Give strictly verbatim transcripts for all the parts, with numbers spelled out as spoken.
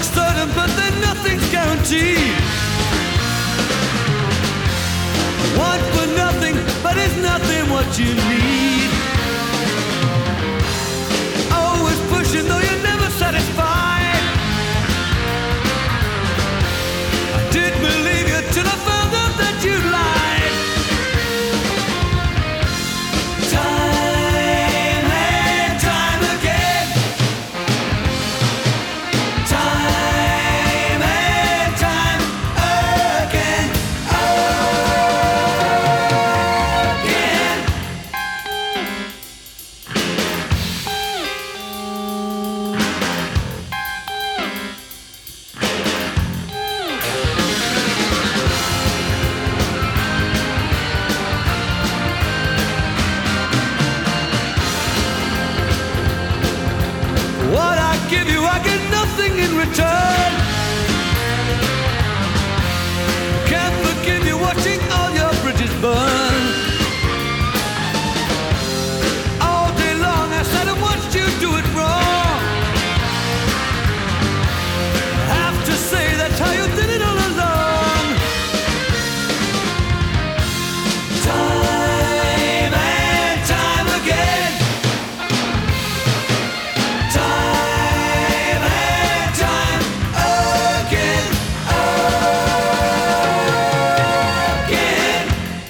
certain, but then nothing's guaranteed. Want for nothing, but it's nothing what you need. Always pushing, though you're never satisfied. I did believe you till I found out that you lied. Time and time again. Time and time again. What I give you, I get nothing in return. Can't forgive you watching all your bridges burn. All day long I sat and watched you do it wrong. I have to say that's how you did it all along. Time and time again. Time and time again, again.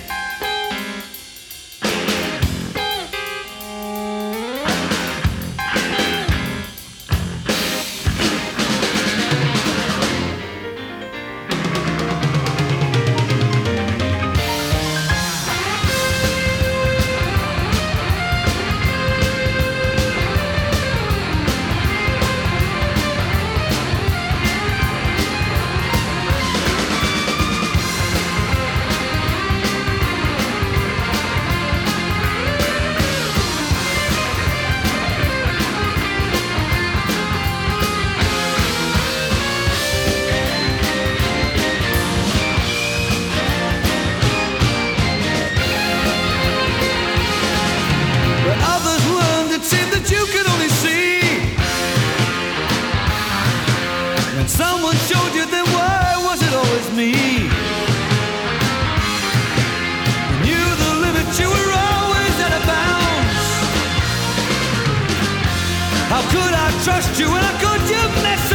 When others learned, it seemed that you could only see. When someone showed you, then why was it always me? You knew the limit, you were always out of bounds. How could I trust you when I could you mess